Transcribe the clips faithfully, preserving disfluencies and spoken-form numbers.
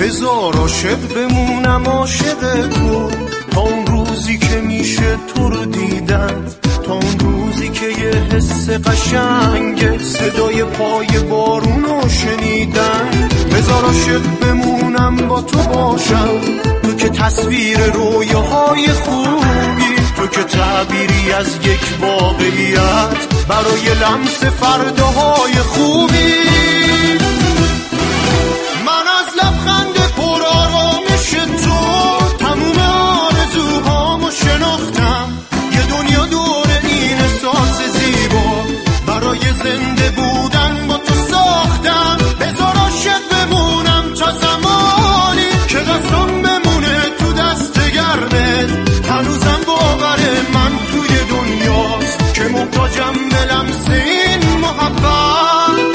بذار عاشق بمونم عاشق تو تا اون روزی که میشه تو رو دیدن، تا اون روزی که یه حس قشنگ صدای پای بارونو شنیدن. بذار عاشق بمونم با تو باشم، تو که تصویر رویاهای خوبی، تو که تعبیری از یک واقعیت برای لمس فرداهای خوبی. من از لبخند پر آرامش تو تموم آرزوهامو شناختم، یه دنیا دور این احساس زیبا برای زنده بودن با تو ساختم. بذار عاشق بمونم تا زمانی که دستم بمونه تو دست گرمت، هنوزم باور من توی دنیاست که محتاجم به لمس این محبت.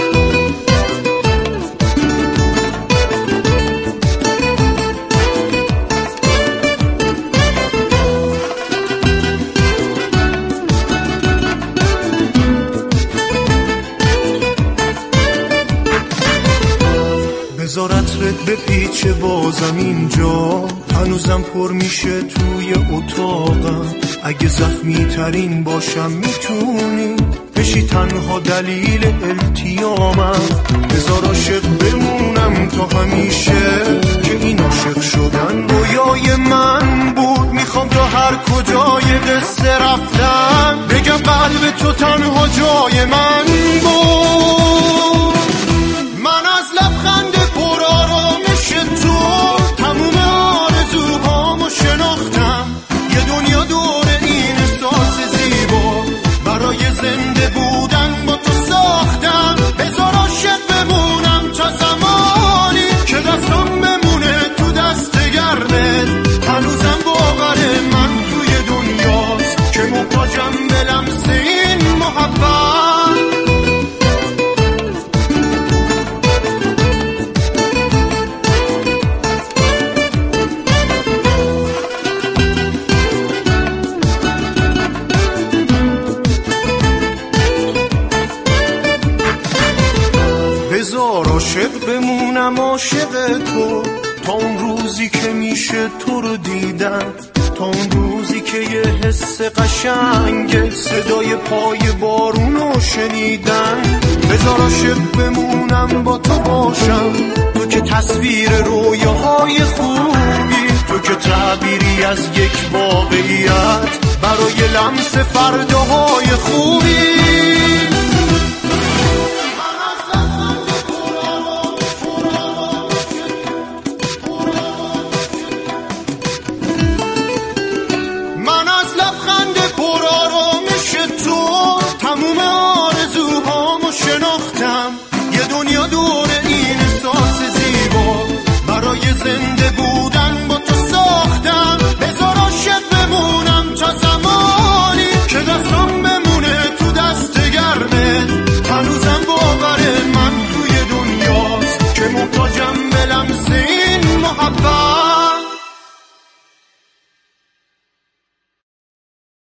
بذار عطرت به پیچ بازم اینجا، هنوزم پر میشه توی اتاقم. اگه زخمی ترین باشم میتونی بشی تنها دلیل التیامم. بذار عاشق بمونم تا همیشه که این عاشق شدن رویای من بود. میخوام تا هر کجای قصه رفتم بگم قلب تو تنها جای من بود. من از لبخند پر آرامش تو تموم آرزوهامو شناختم، یه دنیا دور این احساس زیبا برای زنده بودن با تو ساختم. بذار عاشق بمونم تا زمانی که دستم بمونه تو دست گرمت، هنوزم باور من توی دنیاست که محتاجم به لمس این محبت. بذار عاشق بمونم عاشق تو تا اون روزی که میشه تو رو دیدن، تا اون روزی که یه حس قشنگ صدای پای بارونو شنیدن. بذار عاشق بمونم با تو باشم، تو که تصویر رویاهای خوبی، تو که تعبیری از یک واقعیت برای لمس فرداهای خوبی. تموم آرزوهامو شناختم، یه دنیا دور این احساس زیبا برای زنده بودن با تو ساختم. بذار عاشق بمونم تا زمانی که دستم بمونه تو دست گرمت، هنوزم باور من توی دنیاست که محتاجم به لمس این محبت.